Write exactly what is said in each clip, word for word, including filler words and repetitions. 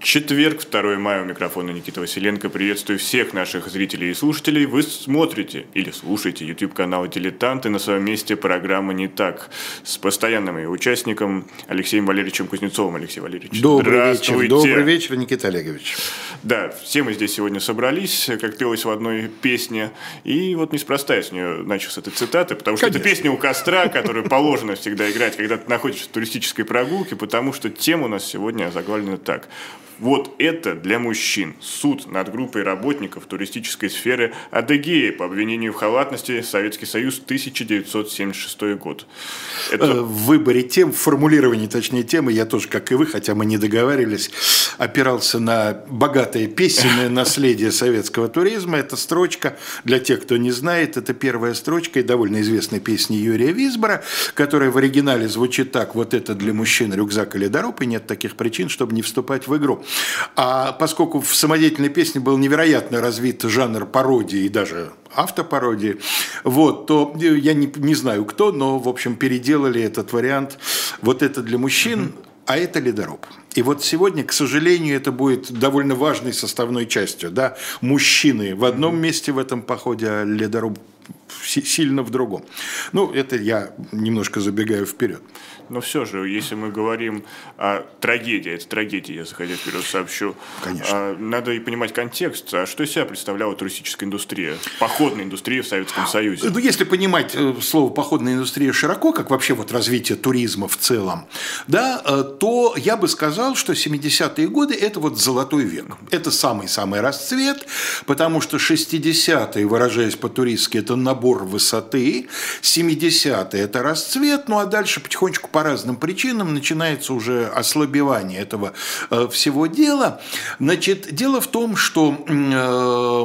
Четверг, второе мая, у микрофона Никита Василенко. Приветствую всех наших зрителей и слушателей. Вы смотрите или слушаете YouTube-канал «Дилетант», и на своем месте программа «Не так» с постоянным ее участником Алексеем Валерьевичем Кузнецовым. Алексей Валерьевич, добрый вечер, добрый вечер, Никита Олегович. Да, все мы здесь сегодня собрались, как пелось в одной песне, и вот неспроста я с нее начал с этой цитаты, потому что Конечно. это песня у костра, которую положено всегда играть, когда ты находишься в туристической прогулке, потому что тема у нас сегодня озаглавлена так. Вот это для мужчин. Суд над группой работников туристической сферы Адыгеи по обвинению в халатности. Советский Союз, тысяча девятьсот семьдесят шестой год. Это... В выборе тем, в формулировании, точнее, темы, я тоже, как и вы, хотя мы не договаривались, опирался на богатое песенное наследие советского туризма. Эта строчка, для тех, кто не знает, это первая строчка и довольно известной песни Юрия Висбора, которая в оригинале звучит так: вот это для мужчин рюкзак или ледоруб, и нет таких причин, чтобы не вступать в игру. А поскольку в самодеятельной песне был невероятно развит жанр пародии и даже автопародии, вот, то я не, не знаю кто, но, в общем, переделали этот вариант. Вот это для мужчин, а это ледоруб. И вот сегодня, к сожалению, это будет довольно важной составной частью. Да? Мужчины в одном месте в этом походе, а ледоруб сильно в другом. Ну, это я немножко забегаю вперед. Но все же, если мы говорим о трагедии, это трагедия, я заходя вперед сообщу, Конечно. Надо и понимать контекст. А что из себя представляла туристическая индустрия, походная индустрия в Советском Союзе? Ну, если понимать слово «походная индустрия» широко, как вообще вот развитие туризма в целом, да, то я бы сказал, что семидесятые годы – это вот золотой век. Это самый-самый расцвет, потому что шестидесятые, выражаясь по-туристски, это набор высоты, семидесятые – это расцвет, ну а дальше потихонечку по разным причинам начинается уже ослабевание этого э, всего дела. Значит, дело в том, что э,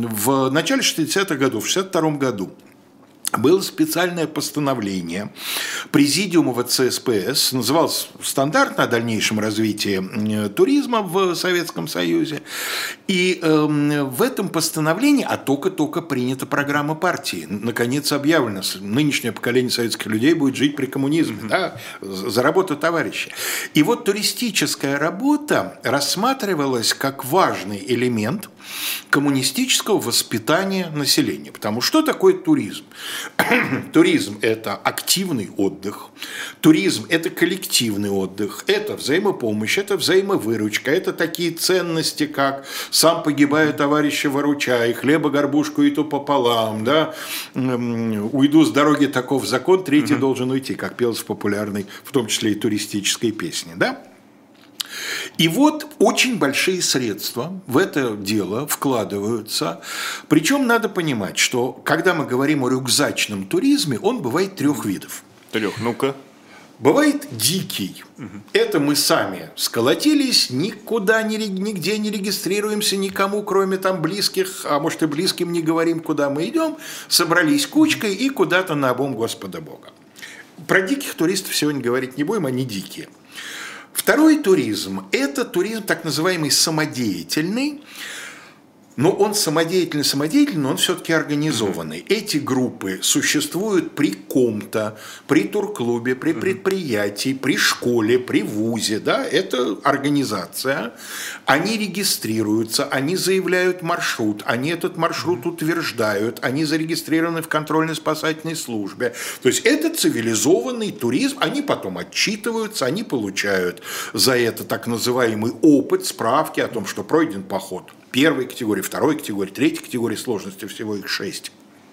в начале шестидесятых годов, в шестьдесят втором году, было специальное постановление Президиума вэ цэ эс пэ эс, называлось «Стандарт о дальнейшем развитии туризма в Советском Союзе». И э, в этом постановлении, а только-только принята программа партии, наконец объявлено, нынешнее поколение советских людей будет жить при коммунизме, mm-hmm. да, за работу товарища. И вот туристическая работа рассматривалась как важный элемент коммунистического воспитания населения. Потому что такое туризм? Туризм – это активный отдых, туризм – это коллективный отдых, это взаимопомощь, это взаимовыручка, это такие ценности, как «сам погибаю, товарища выручай», «хлеба горбушку и то пополам», да? «Уйду с дороги, таков закон, третий угу. должен уйти», как пелось в популярной, в том числе и туристической песне, да? И вот очень большие средства в это дело вкладываются. Причем надо понимать, что когда мы говорим о рюкзачном туризме, он бывает трех видов. Трех, ну-ка. Бывает дикий. Угу. Это мы сами сколотились, никуда, нигде не регистрируемся, никому, кроме там близких, а может и близким не говорим, куда мы идем, собрались кучкой и куда-то наобум Господа Бога. Про диких туристов сегодня говорить не будем, они дикие. Второй туризм – это туризм так называемый самодеятельный, но он самодеятельный-самодеятельный, но он все-таки организованный. Mm-hmm. Эти группы существуют при ком-то, при турклубе, при mm-hmm. предприятии, при школе, при вузе. Да? Это организация. Они регистрируются, они заявляют маршрут, они этот маршрут mm-hmm. утверждают, они зарегистрированы в контрольно-спасательной службе. То есть это цивилизованный туризм, они потом отчитываются, они получают за это так называемый опыт, справки о том, что пройден поход первой категории, второй категории, третьей категории сложности, всего их шесть.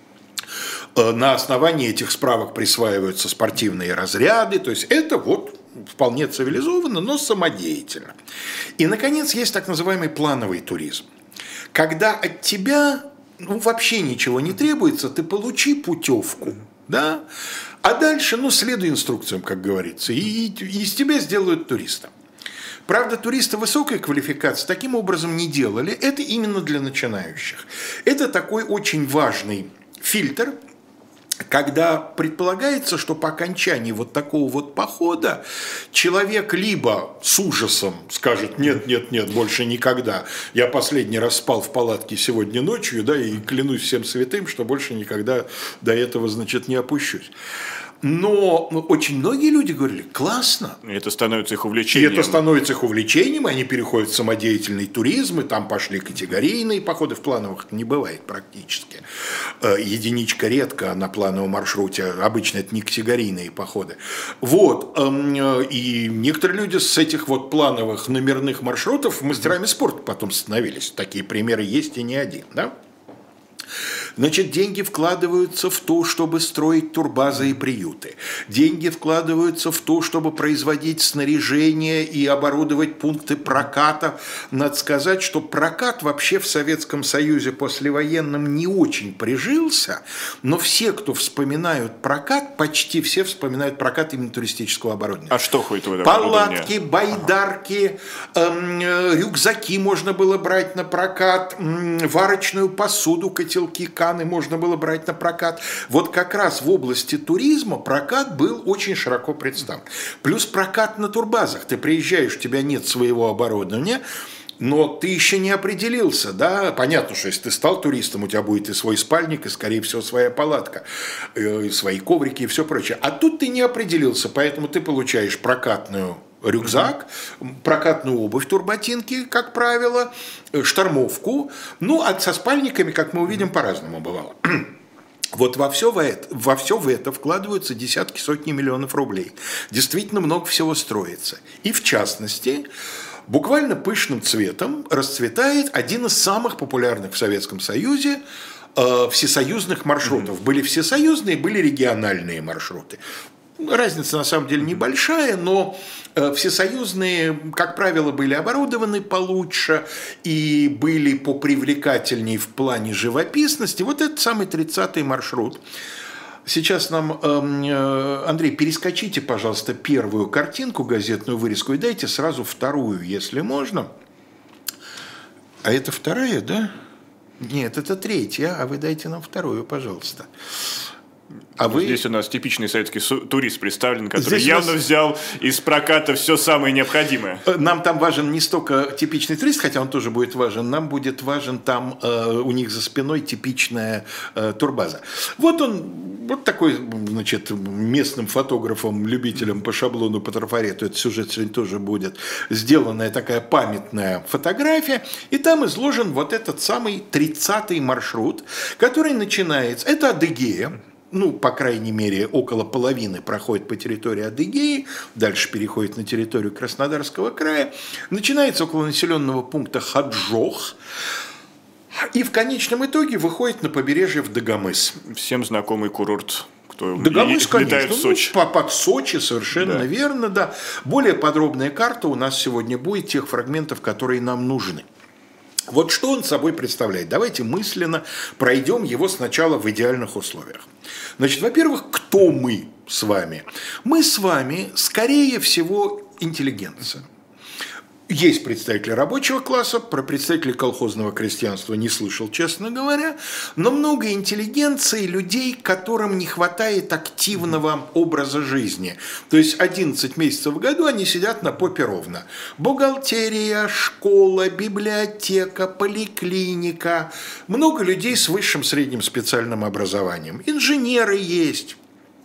На основании этих справок присваиваются спортивные разряды, то есть это вот вполне цивилизованно, но самодеятельно. И, наконец, есть так называемый плановый туризм, когда от тебя ну, вообще ничего не требуется, ты получи путевку, да, а дальше, ну, следуй инструкциям, как говорится, и, и из тебя сделают туриста. Правда, туристы высокой квалификации таким образом не делали. Это именно для начинающих. Это такой очень важный фильтр, когда предполагается, что по окончании вот такого вот похода человек либо с ужасом скажет «нет, нет, нет, больше никогда, я последний раз спал в палатке сегодня ночью, да, и клянусь всем святым, что больше никогда до этого, значит, не опущусь». Но очень многие люди говорили, классно. И это становится их И увлечением. это становится их увлечением, они переходят в самодеятельный туризм, и там пошли категорийные походы, в плановых не бывает практически. Единичка редко на плановом маршруте, обычно это не категорийные походы. Вот, и некоторые люди с этих вот плановых номерных маршрутов мастерами спорта потом становились. Такие примеры есть и не один, да? Значит, деньги вкладываются в то, чтобы строить турбазы и приюты. Деньги вкладываются в то, чтобы производить снаряжение и оборудовать пункты проката. Надо сказать, что прокат вообще в Советском Союзе послевоенном не очень прижился, но все, кто вспоминают прокат, почти все вспоминают прокат именно туристического оборудования. А что ходит в это Палатки, байдарки, э, рюкзаки можно было брать на прокат, э, варочную посуду, котелки, можно было брать на прокат. Вот как раз в области туризма прокат был очень широко представлен. Плюс прокат на турбазах. Ты приезжаешь, у тебя нет своего оборудования, но ты еще не определился, да? Понятно, что если ты стал туристом, у тебя будет и свой спальник, и, скорее всего, своя палатка, и свои коврики и все прочее. А тут ты не определился, поэтому ты получаешь прокатную рюкзак, прокатную обувь, турботинки, как правило, штормовку. Ну, а со спальниками, как мы увидим, по-разному бывало. Вот во все, в это, во все в это вкладываются десятки, сотни миллионов рублей. Действительно много всего строится. И в частности, буквально пышным цветом расцветает один из самых популярных в Советском Союзе э, всесоюзных маршрутов. Были всесоюзные, были региональные маршруты. Разница на самом деле небольшая, но всесоюзные, как правило, были оборудованы получше и были попривлекательнее в плане живописности. Вот этот самый тридцатый маршрут. Сейчас нам, Андрей, перескочите, пожалуйста, первую картинку, газетную вырезку, и дайте сразу вторую, если можно. А это вторая, да? Нет, это третья, а вы дайте нам вторую, пожалуйста. А вы... Здесь у нас типичный советский турист представлен, который Здесь явно нас... взял из проката все самое необходимое. Нам там важен не столько типичный турист, хотя он тоже будет важен, нам будет важен там э, у них за спиной типичная э, турбаза. Вот он, вот такой, значит, местным фотографом, любителем по шаблону, по трафарету, этот сюжет сегодня тоже будет, сделанная такая памятная фотография, и там изложен вот этот самый тридцатый маршрут, который начинается, это Адыгея. Ну, по крайней мере, около половины проходит по территории Адыгеи, дальше переходит на территорию Краснодарского края, начинается около населенного пункта Хаджох, и в конечном итоге выходит на побережье в Дагомыс. Всем знакомый курорт, кто Дагомыс, летает конечно, в Сочи. Ну, под Сочи, совершенно да. верно, да. Более подробная карта у нас сегодня будет тех фрагментов, которые нам нужны. Вот что он собой представляет? Давайте мысленно пройдем его сначала в идеальных условиях. Значит, во-первых, кто мы с вами? Мы с вами, скорее всего, интеллигенция. Есть представители рабочего класса, про представителей колхозного крестьянства не слышал, честно говоря, но много интеллигенции, людей, которым не хватает активного образа жизни. То есть одиннадцать месяцев в году они сидят на попе ровно. Бухгалтерия, школа, библиотека, поликлиника. Много людей с высшим средним специальным образованием. Инженеры есть.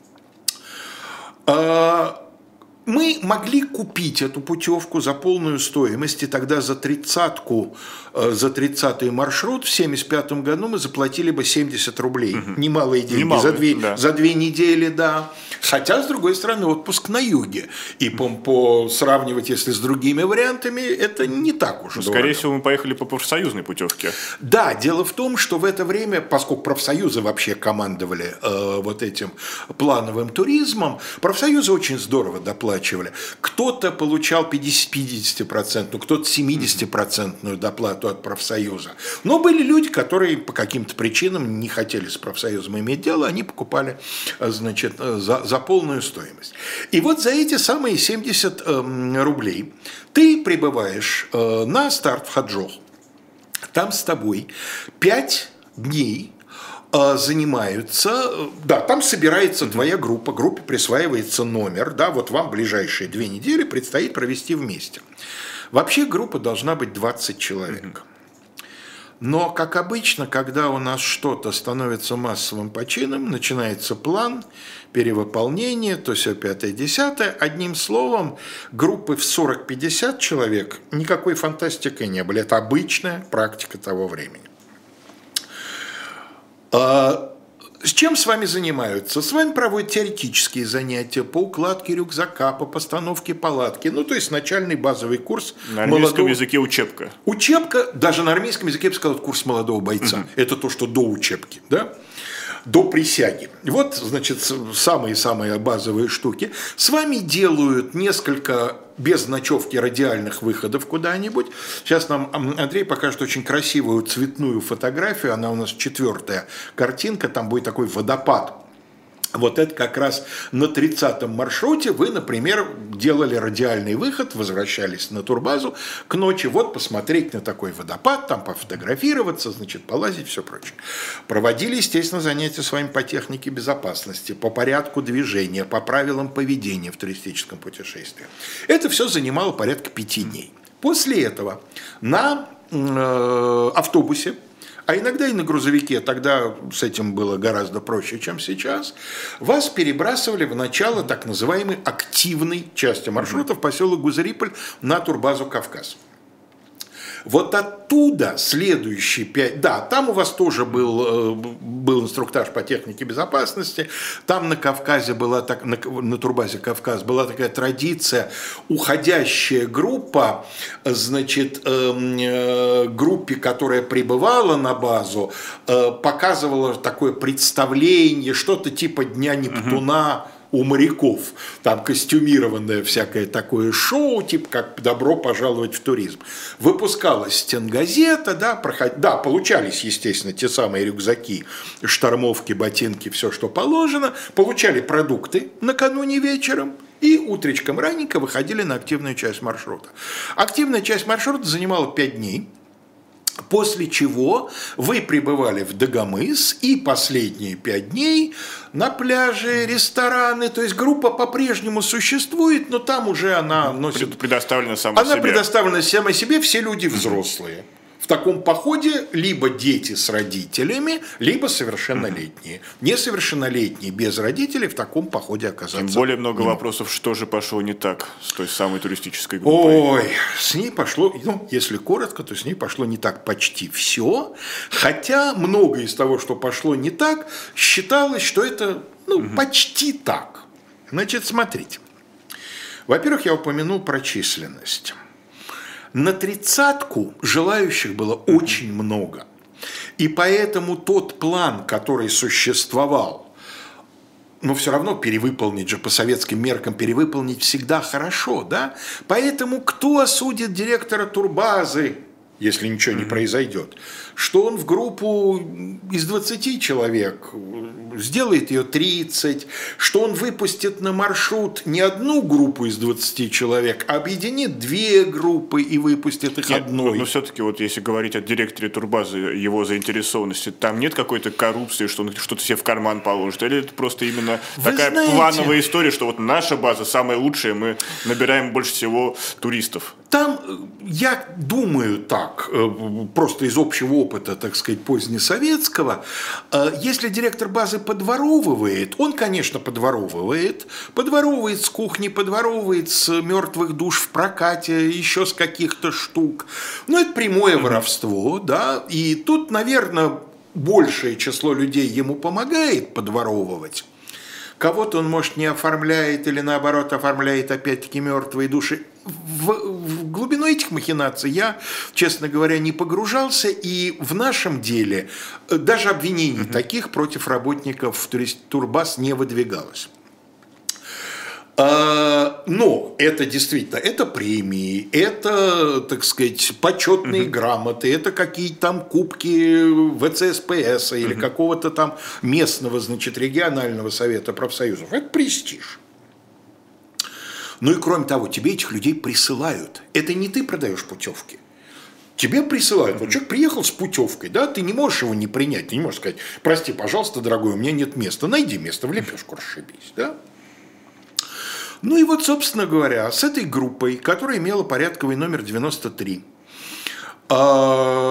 Мы могли купить эту путевку за полную стоимость, и тогда за тридцатку, за тридцатый маршрут в семьдесят пятом году мы заплатили бы семьдесят рублей. Угу. Немалые деньги. Немалые, за, две, да. за две недели, да. Хотя, с другой стороны, отпуск на юге. И по, по сравнивать, если с другими вариантами, это не так уж дорого. Скорее всего, мы поехали по профсоюзной путевке. Да, дело в том, что в это время, поскольку профсоюзы вообще командовали э, вот этим плановым туризмом, профсоюзы очень здорово доплачивали. Кто-то получал пятьдесят процентов, кто-то семьдесят процентов доплату от профсоюза. Но были люди, которые по каким-то причинам не хотели с профсоюзом иметь дело, они покупали, значит, за, за полную стоимость. И вот за эти самые семьдесят э, рублей ты прибываешь э, на старт в Хаджох. Там с тобой пять дней занимаются, да, там собирается mm-hmm. твоя группа, группе присваивается номер, да, вот вам ближайшие две недели предстоит провести вместе. Вообще группа должна быть двадцать человек. Но, как обычно, когда у нас что-то становится массовым почином, начинается план, перевыполнение, то все пятое, десятое. Одним словом, группы в сорок-пятьдесят человек никакой фантастикой не были. Это обычная практика того времени. С чем с вами занимаются? С вами проводят теоретические занятия по укладке рюкзака, по постановке палатки. Ну, то есть начальный базовый курс. На армейском молодого... языке учебка. Учебка, даже на армейском языке я бы сказал, курс молодого бойца. Угу. Это то, что до учебки, да? До присяги. Вот, значит, самые-самые базовые штуки. С вами делают несколько без ночевки радиальных выходов куда-нибудь. Сейчас нам Андрей покажет очень красивую цветную фотографию. Она у нас четвертая картинка. Там будет такой водопад. Вот это как раз на тридцатом маршруте вы, например, делали радиальный выход, возвращались на турбазу к ночи, вот посмотреть на такой водопад, там пофотографироваться, значит, полазить, все прочее. Проводили, естественно, занятия с вами по технике безопасности, по порядку движения, по правилам поведения в туристическом путешествии. Это все занимало порядка пяти дней. После этого на э, автобусе, а иногда и на грузовике, тогда с этим было гораздо проще, чем сейчас, вас перебрасывали в начало так называемой активной части маршрута в поселок Гузариполь на турбазу «Кавказ». Вот оттуда следующие пять... Да, там у вас тоже был, был инструктаж по технике безопасности. Там на Кавказе была, так, на, на турбазе «Кавказ» была такая традиция. Уходящая группа, значит, э, группе, которая прибывала на базу, э, показывала такое представление, что-то типа Дня Нептуна, угу. у моряков, там костюмированное всякое такое шоу, типа как «Добро пожаловать в туризм». Выпускалась стенгазета, да, проход... да, получались, естественно, те самые рюкзаки, штормовки, ботинки, все, что положено, получали продукты накануне вечером и утречком раненько выходили на активную часть маршрута. Активная часть маршрута занимала пять дней. После чего вы прибывали в Дагомыс и последние пять дней на пляже, рестораны. То есть группа по-прежнему существует, но там уже она носит... Предоставлена сама она себе. Она предоставлена сама себе, все люди взрослые. В таком походе либо дети с родителями, либо совершеннолетние. Несовершеннолетние без родителей в таком походе оказаться. Тем более много вопросов, что же пошло не так с той самой туристической группой. Ой, с ней пошло, ну, если коротко, то с ней пошло не так почти все. Хотя многое из того, что пошло не так, считалось, что это, ну, угу. почти так. Значит, смотрите. Во-первых, я упомянул про численность. На тридцатку желающих было очень много. И поэтому тот план, который существовал, но все равно перевыполнить же по советским меркам, перевыполнить всегда хорошо, да? Поэтому кто осудит директора турбазы, если ничего не произойдет, что он в группу из двадцати человек сделает ее тридцать, что он выпустит на маршрут не одну группу из двадцати человек, а объединит две группы и выпустит их нет, одной. Но, но все-таки, вот если говорить о директоре турбазы, его заинтересованности, там нет какой-то коррупции, что он что-то себе в карман положит? Или это просто именно Вы такая знаете, плановая история, что вот наша база самая лучшая, мы набираем больше всего туристов? Там, я думаю так, просто из общего опыта, так сказать, позднесоветского, если директор базы подворовывает, он, конечно, подворовывает, подворовывает с кухни, подворовывает с мертвых душ в прокате, еще с каких-то штук, но это прямое mm-hmm. воровство, да, и тут, наверное, большее число людей ему помогает подворовывать. Кого-то он, может, не оформляет или, наоборот, оформляет, опять-таки, мертвые души. В, в глубину этих махинаций я, честно говоря, не погружался, и в нашем деле даже обвинений mm-hmm. таких против работников турбаз не выдвигалось. Но это действительно, это премии, это, так сказать, почетные uh-huh. грамоты, это какие-то там кубки вэ цэ эс пэ эс или uh-huh. какого-то там местного, значит, регионального совета профсоюзов. Это престиж. Ну и кроме того, тебе этих людей присылают. Это не ты продаешь путевки. Тебе присылают. Вот человек приехал с путевкой, да, ты не можешь его не принять, ты не можешь сказать: прости, пожалуйста, дорогой, у меня нет места, найди место, в лепешку расшибись, да. Ну и вот, собственно говоря, с этой группой, которая имела порядковый номер девяносто три,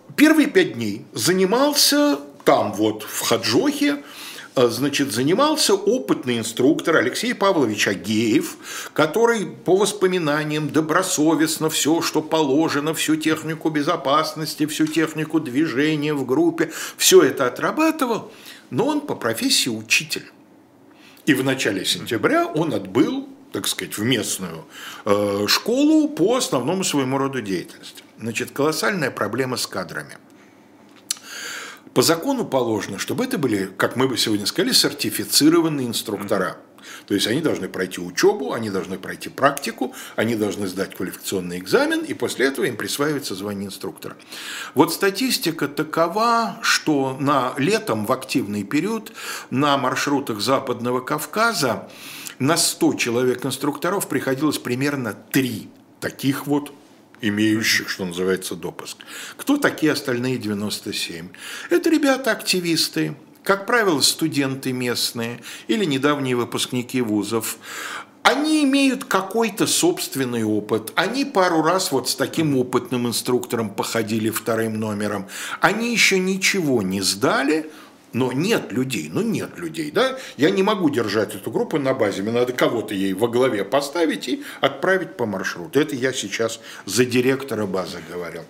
первые пять дней занимался там вот в Хаджохе, значит, занимался опытный инструктор Алексей Павлович Агеев, который по воспоминаниям добросовестно все, что положено, всю технику безопасности, всю технику движения в группе, все это отрабатывал, но он по профессии учитель. И в начале сентября он отбыл, так сказать, в местную э, школу по основному своему роду деятельности. Значит, колоссальная проблема с кадрами. По закону положено, чтобы это были, как мы бы сегодня сказали, сертифицированные инструктора. То есть они должны пройти учебу, они должны пройти практику, они должны сдать квалификационный экзамен, и после этого им присваивается звание инструктора. Вот статистика такова, что на летом в активный период на маршрутах Западного Кавказа на сто человек-инструкторов приходилось примерно три таких вот имеющих, что называется, допуск. Кто такие остальные девяносто семь? Это ребята-активисты, как правило, студенты местные или недавние выпускники вузов. Они имеют какой-то собственный опыт. Они пару раз вот с таким опытным инструктором походили вторым номером. Они еще ничего не сдали, но нет людей, ну нет людей, да? Я не могу держать эту группу на базе, мне надо кого-то ей во главе поставить и отправить по маршруту. Это я сейчас за директора базы говорил.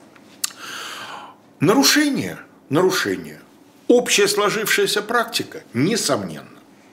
Нарушение, нарушение. Общая сложившаяся практика, несомненно.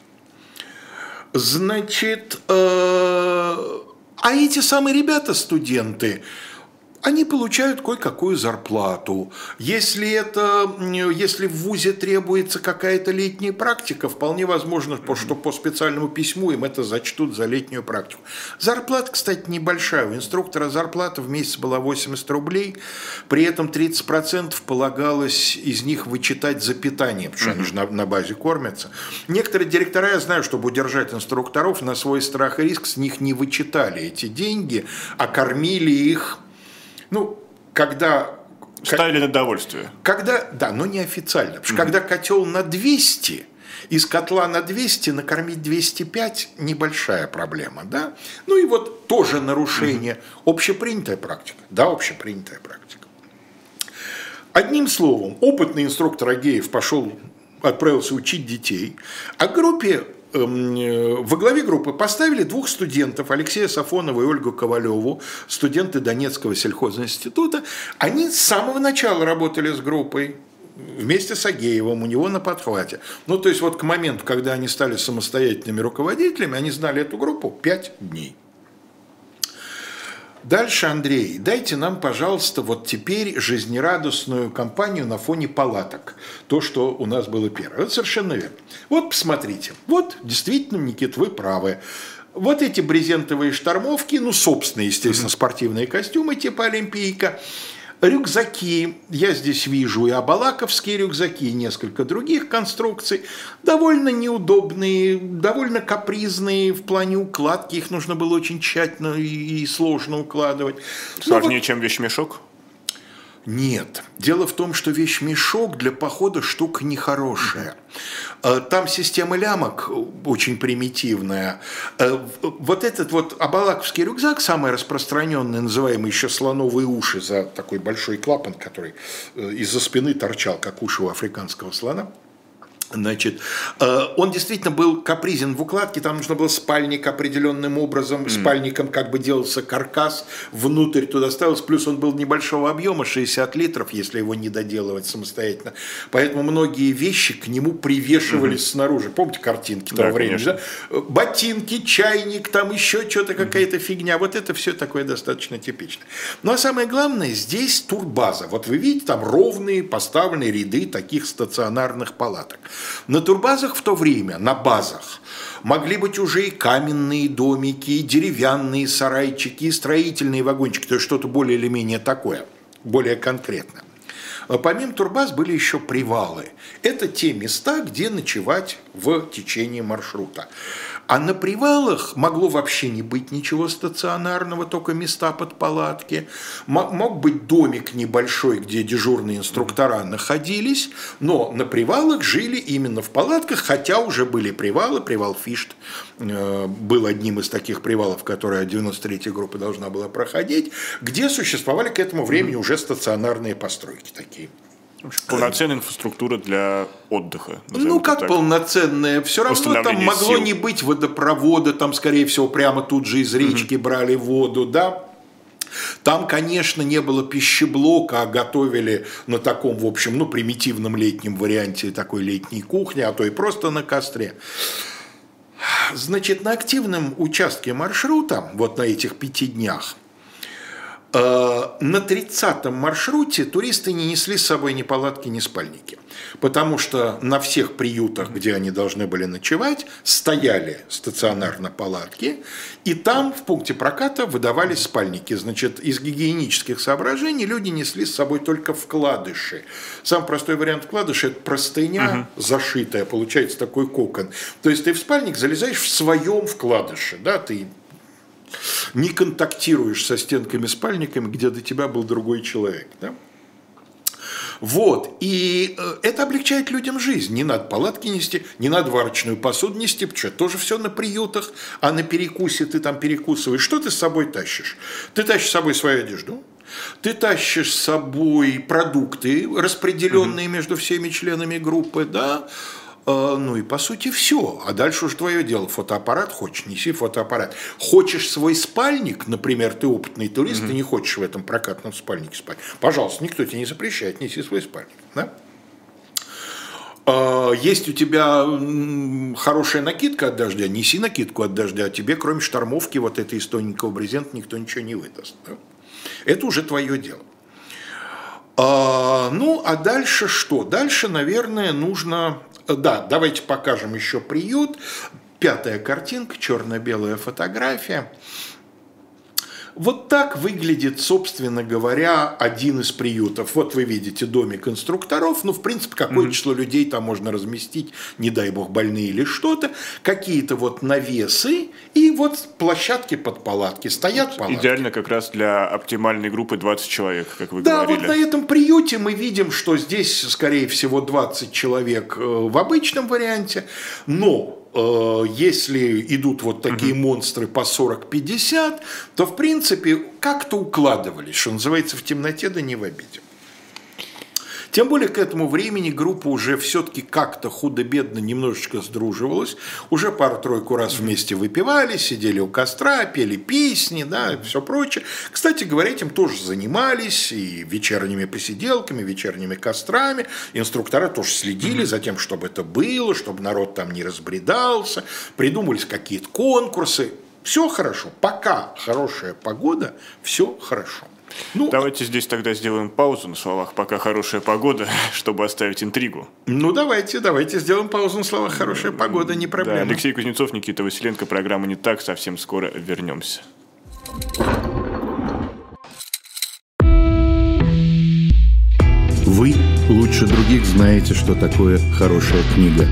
Значит, э, а эти самые ребята, студенты, они получают кое-какую зарплату. Если, это, если в вузе требуется какая-то летняя практика, вполне возможно, что по специальному письму им это зачтут за летнюю практику. Зарплата, кстати, небольшая. У инструктора зарплата в месяц была восемьдесят рублей, при этом тридцать процентов полагалось из них вычитать за питание, потому что они же на, на базе кормятся. Некоторые директора, я знаю, чтобы удержать инструкторов, на свой страх и риск с них не вычитали эти деньги, а кормили их. Ну, когда... Ставили на довольствие. Когда, да, но неофициально. Потому что mm-hmm. когда котел на двести, из котла на двести накормить двести пять – небольшая проблема, да? Ну и вот тоже нарушение. Mm-hmm. Общепринятая практика. Да, общепринятая практика. Одним словом, опытный инструктор Агеев пошел, отправился учить детей, а группе... Во главе группы поставили двух студентов, Алексея Сафонова и Ольгу Ковалеву, студенты Донецкого сельхозинститута. Они с самого начала работали с группой, вместе с Агеевым, у него на подхвате. Ну, то есть, вот к моменту, когда они стали самостоятельными руководителями, они знали эту группу пять дней. Дальше, Андрей, дайте нам, пожалуйста, вот теперь жизнерадостную кампанию на фоне палаток. То, что у нас было первое. Вот совершенно верно. Вот посмотрите. Вот, действительно, Никит, вы правы. Вот эти брезентовые штормовки, ну, собственно, естественно, спортивные костюмы типа Олимпийка. Рюкзаки, я здесь вижу и абалаковские рюкзаки, и несколько других конструкций, довольно неудобные, довольно капризные в плане укладки, их нужно было очень тщательно и сложно укладывать. Сложнее, вот... чем вещмешок? Нет. Дело в том, что вещмешок для похода штука нехорошая. Там система лямок очень примитивная. Вот этот вот абалаковский рюкзак, самый распространенный, называемый еще слоновые уши, за такой большой клапан, который из-за спины торчал, как уши у африканского слона. Значит, он действительно был капризен в укладке, там нужно было спальник определенным образом, mm. спальником как бы делался каркас, внутрь туда ставился, плюс он был небольшого объема, шестьдесят литров, если его не доделывать самостоятельно, поэтому многие вещи к нему привешивались mm-hmm. снаружи, помните картинки того да, времени, да? Ботинки, чайник, там еще что-то, какая-то mm-hmm. фигня, вот это все такое достаточно типично. Ну а самое главное, здесь турбаза, вот вы видите, там ровные поставленные ряды таких стационарных палаток. На турбазах в то время, на базах, могли быть уже и каменные домики, и деревянные сарайчики, и строительные вагончики, то есть что-то более или менее такое, более конкретное. А помимо турбаз были еще привалы. Это те места, где ночевать в течение маршрута. А на привалах могло вообще не быть ничего стационарного, только места под палатки. Мог быть домик небольшой, где дежурные инструктора находились, но на привалах жили именно в палатках, хотя уже были привалы. Привал Фишт был одним из таких привалов, которые девяносто третья группа должна была проходить, где существовали к этому времени уже стационарные постройки такие. Полноценная инфраструктура для отдыха. Ну, как так. Полноценная? Все равно там могло сил. Не быть водопровода, там, скорее всего, прямо тут же из речки mm-hmm. брали воду, да. Там, конечно, не было пищеблока, а готовили на таком, в общем, ну, примитивном летнем варианте такой летней кухни, а то и просто на костре. Значит, на активном участке маршрута, вот на этих пяти днях, на тридцатом маршруте туристы не несли с собой ни палатки, ни спальники, потому что на всех приютах, где они должны были ночевать, стояли стационарно палатки, и там в пункте проката выдавались спальники. Значит, из гигиенических соображений люди несли с собой только вкладыши. Самый простой вариант вкладыша – это простыня, угу. зашитая, получается такой кокон. То есть ты в спальник залезаешь в своем вкладыше, да, ты не контактируешь со стенками спальниками, где до тебя был другой человек. Да? Вот. И это облегчает людям жизнь. Не надо палатки нести, не надо варочную посуду нести, потому что тоже все на приютах, а на перекусе ты там перекусываешь. Что ты с собой тащишь? Ты тащишь с собой свою одежду, ты тащишь с собой продукты, распределенные угу. между всеми членами группы, да. Ну и по сути все. А дальше уже твое дело. Фотоаппарат хочешь, неси фотоаппарат. Хочешь свой спальник, например, ты опытный турист, mm-hmm. ты не хочешь в этом прокатном спальнике спать. Пожалуйста, никто тебе не запрещает, неси свой спальник. Да? Есть у тебя хорошая накидка от дождя, неси накидку от дождя. Тебе, кроме штормовки, вот этой из тоненького брезента, никто ничего не выдаст. Да? Это уже твое дело. А, ну, а дальше что? Дальше, наверное, нужно... Да, давайте покажем еще приют. Пятая картинка, черно-белая фотография. Вот так выглядит, собственно говоря, один из приютов. Вот вы видите домик инструкторов. Ну, в принципе, какое mm-hmm. число людей там можно разместить, не дай бог, больные или что-то. Какие-то вот навесы и вот площадки под палатки. Стоят палатки. Идеально как раз для оптимальной группы двадцать человек, как вы да, говорили. Да, вот на этом приюте мы видим, что здесь, скорее всего, двадцать человек в обычном варианте. Но... если идут вот такие угу. монстры по сорок-пятьдесят, то, в принципе, как-то укладывались, что называется, в темноте, да не в обиде. Тем более, к этому времени группа уже все-таки как-то худо-бедно немножечко сдруживалась, уже пару-тройку раз вместе выпивали, сидели у костра, пели песни, да, и все прочее. Кстати говоря, этим тоже занимались и вечерними посиделками, вечерними кострами. Инструктора тоже следили за тем, чтобы это было, чтобы народ там не разбредался, придумались какие-то конкурсы. Все хорошо. Пока хорошая погода, все хорошо. Ну, давайте здесь тогда сделаем паузу на словах «пока хорошая погода», чтобы оставить интригу. Ну, давайте, давайте сделаем паузу на словах «хорошая погода», не проблема. Да, Алексей Кузнецов, Никита Василенко, программа «Не так», совсем скоро вернемся. Вы лучше других знаете, что такое хорошая книга.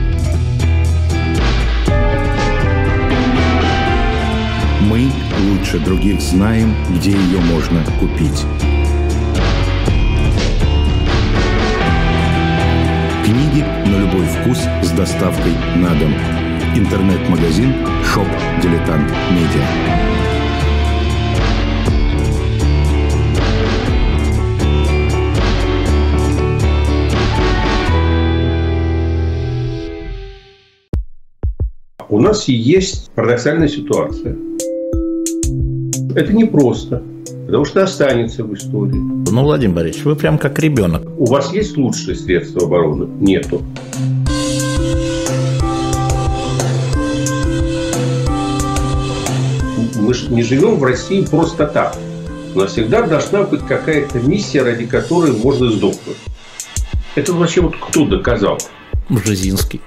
Мы лучше других знаем, где ее можно купить. Книги на любой вкус с доставкой на дом. Интернет-магазин Shop Дилетант Медиа. У нас есть парадоксальная ситуация. Это непросто, потому что останется в истории. Ну, Владимир Борисович, вы прям как ребенок. У вас есть лучшие средства обороны? Нету. Мы же не живем в России просто так. У нас всегда должна быть какая-то миссия, ради которой можно сдохнуть. Это вообще вот кто доказал? Бжезинский.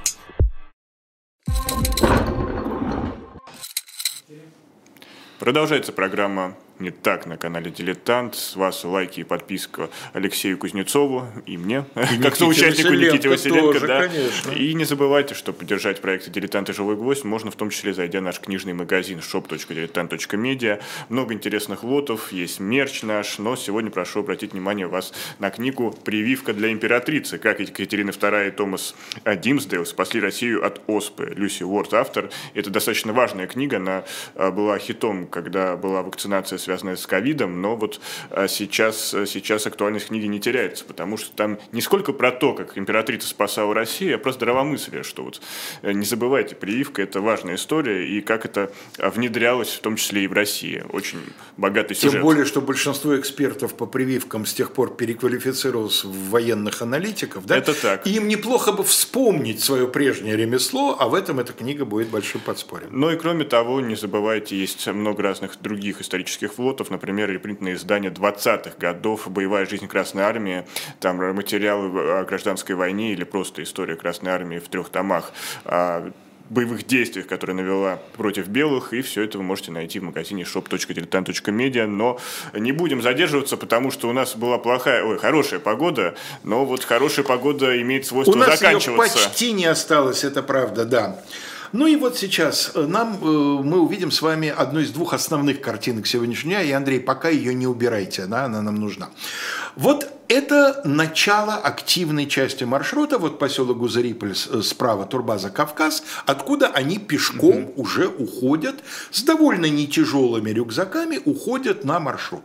Продолжается программа не так на канале «Дилетант». С вас лайки и подписка Алексею Кузнецову и мне, и как соучастнику Никите Василенко. Тоже, да. Конечно. И не забывайте, что поддержать проекты «Дилетант» и «Живой гвоздь» можно в том числе, зайдя в наш книжный магазин шоп точка дилетант точка медиа. Много интересных лотов, есть мерч наш, но сегодня прошу обратить внимание вас на книгу «Прививка для императрицы. Как Екатерина вторая и Томас Димсдейл спасли Россию от оспы». Люси Уорд автор. Это достаточно важная книга, она была хитом, когда была вакцинация, связанная с ковидом, но вот сейчас, сейчас актуальность книги не теряется, потому что там не сколько про то, как императрица спасала Россию, а просто здравомыслие, что вот не забывайте, прививка – это важная история, и как это внедрялось, в том числе и в России. Очень богатый сюжет. Тем более, что большинство экспертов по прививкам с тех пор переквалифицировалось в военных аналитиков. Да? Это так. И им неплохо бы вспомнить свое прежнее ремесло, а в этом эта книга будет большим подспорьем. Ну и кроме того, не забывайте, есть много разных других исторических флотов, например, репринтные издания двадцатых годов «Боевая жизнь Красной Армии», там материалы о гражданской войне или просто история Красной Армии в трех томах, боевых действиях, которые навела против белых, и все это вы можете найти в магазине шоп точка дилетант точка медиа, но не будем задерживаться, потому что у нас была плохая, ой, хорошая погода, но вот хорошая погода имеет свойство у нас заканчиваться. У нас ее почти не осталось, это правда, да. Ну и вот сейчас нам, мы увидим с вами одну из двух основных картинок сегодняшнего дня, и, Андрей, пока ее не убирайте, да, она нам нужна. Вот это начало активной части маршрута, вот поселок Гузариполь, справа турбаза «Кавказ», откуда они пешком угу. уже уходят, с довольно нетяжелыми рюкзаками уходят на маршрут.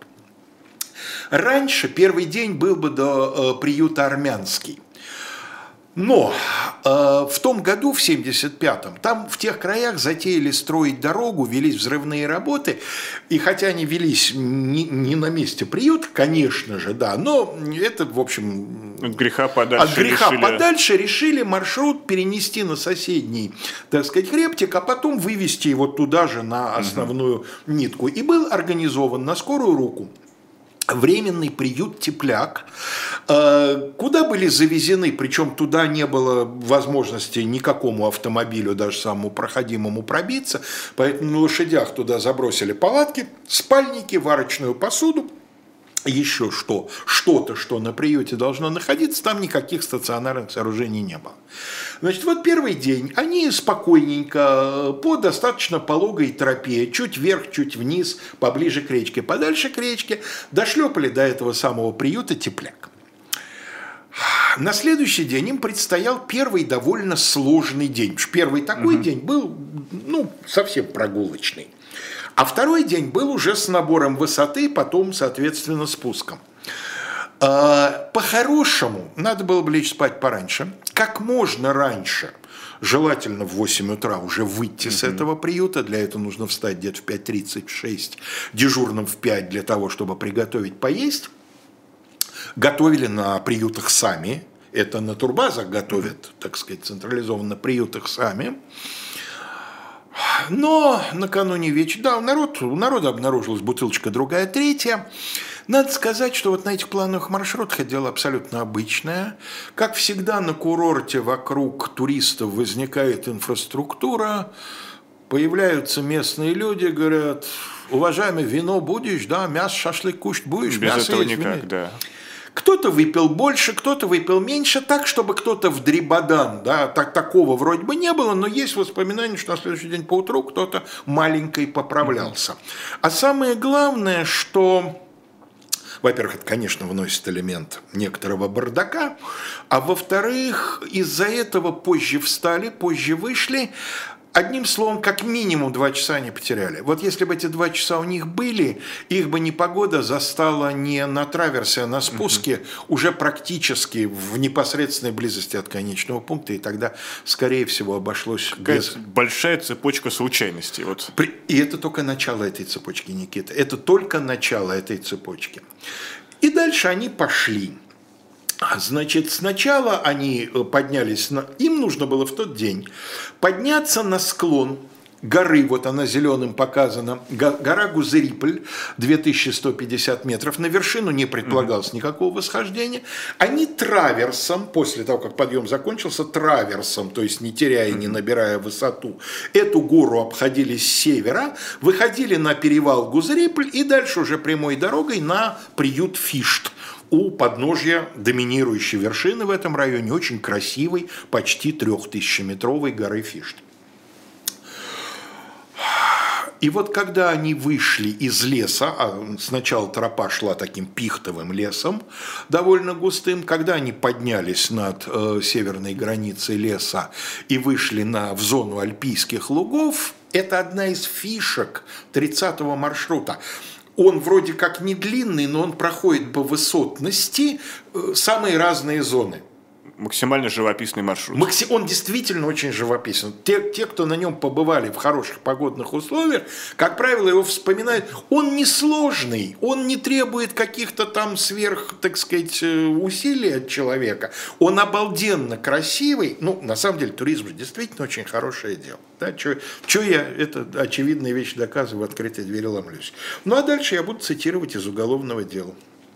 Раньше первый день был бы до э, приюта «Армянский». Но э, в том году, в семьдесят пятом, там в тех краях затеяли строить дорогу, велись взрывные работы, и хотя они велись не, не на месте приюта, конечно же, да, но это, в общем... От греха подальше От греха решили... подальше решили маршрут перенести на соседний, так сказать, хребтик, а потом вывести его туда же на основную угу. нитку. И был организован на скорую руку временный приют «Тепляк», куда были завезены, причем туда не было возможности никакому автомобилю, даже самому проходимому, пробиться, поэтому на лошадях туда забросили палатки, спальники, варочную посуду, еще что, что-то, что на приюте должно находиться, там никаких стационарных сооружений не было. Значит, вот первый день они спокойненько по достаточно пологой тропе, чуть вверх, чуть вниз, поближе к речке, подальше к речке, дошлепали до этого самого приюта «Тепляк». На следующий день им предстоял первый довольно сложный день, потому что первый такой угу. день был, ну, совсем прогулочный. А второй день был уже с набором высоты, потом, соответственно, спуском. По-хорошему, надо было бы лечь спать пораньше, как можно раньше, желательно в восемь утра уже выйти mm-hmm. с этого приюта, для этого нужно встать где-то в пять тридцать, в шесть, дежурным в пять для того, чтобы приготовить поесть. Готовили на приютах сами, это на турбазах готовят, так сказать, централизованно на приютах сами. Но накануне вечера, да, у, народ, у народа обнаружилась бутылочка другая, третья. Надо сказать, что вот на этих плановых маршрутах дело абсолютно обычное. Как всегда на курорте вокруг туристов возникает инфраструктура, появляются местные люди, говорят: уважаемый, вино будешь, да, мясо, шашлык кушать будешь, без мясо этого есть, никак, вино. Да. Кто-то выпил больше, кто-то выпил меньше, так, чтобы кто-то в дребодан, да, так, такого вроде бы не было, но есть воспоминания, что на следующий день поутру кто-то маленький поправлялся. Mm-hmm. А самое главное, что, во-первых, это, конечно, вносит элемент некоторого бардака, а во-вторых, из-за этого позже встали, позже вышли. Одним словом, как минимум два часа они потеряли. Вот если бы эти два часа у них были, их бы непогода застала не на траверсе, а на спуске, угу. уже практически в непосредственной близости от конечного пункта, и тогда, скорее всего, обошлось без... Большая цепочка случайностей. Вот. И это только начало этой цепочки, Никита. Это только начало этой цепочки. И дальше они пошли. Значит, сначала они поднялись, на... им нужно было в тот день подняться на склон, горы, вот она зеленым показана, гора Гузерипль, две тысячи сто пятьдесят метров, на вершину не предполагалось mm-hmm. никакого восхождения. Они траверсом, после того, как подъем закончился, траверсом, то есть не теряя, mm-hmm. не набирая высоту, эту гору обходили с севера, выходили на перевал Гузерипль и дальше уже прямой дорогой на приют Фишт. У подножья доминирующей вершины в этом районе очень красивой, почти трехтысячеметровой горы Фишт. И вот когда они вышли из леса, а сначала тропа шла таким пихтовым лесом, довольно густым, когда они поднялись над э, северной границей леса и вышли на, в зону альпийских лугов, это одна из фишек тридцатого маршрута. Он вроде как не длинный, но он проходит по высотности самые разные зоны. Максимально живописный маршрут. Макси... Он действительно очень живописен. Те, те, кто на нем побывали в хороших погодных условиях, как правило, его вспоминают. Он несложный, он не требует каких-то там сверх, так сказать, усилий от человека. Он обалденно красивый. Ну, на самом деле, туризм же действительно очень хорошее дело. Да? Чего я, это очевидная вещь, доказываю, в открытой двери ломлюсь. Ну, а дальше я буду цитировать из уголовного дела.